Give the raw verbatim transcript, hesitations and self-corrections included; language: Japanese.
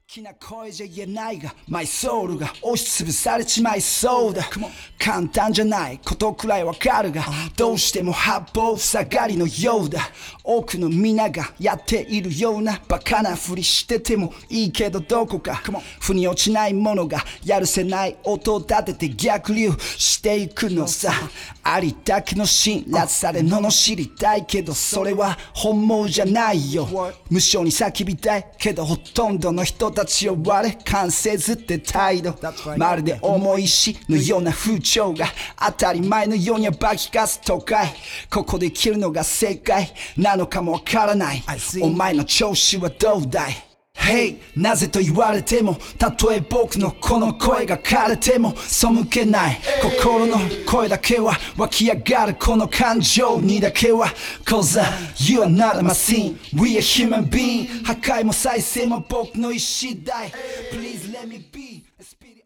きな声じゃ言えないがマイソウルが押しつぶされちまいそうだ簡単じゃないことくらいわかるがどうしても八方塞がりのようだ多くの皆がやっているようなバカなふりしててもいいけどどこか腑に落ちないものがやるせない音を立てて逆流していくのさありだけの辛辣さで罵りたいけどそれは本望じゃないよ無性に叫びたいけどほとんどの人たちを我関せずって態度まるで重い石のような風潮が当たり前のように暴きかす都会ここで生きるのが正解なのかもわからないお前の調子はどうだいHey なぜと言われてもたとえ僕のこの声が枯れても背けない心の声だけは湧き上がるこの感情にだけは Cause you are not a machine We are human being 破壊も再生も僕の意志だい Please let me be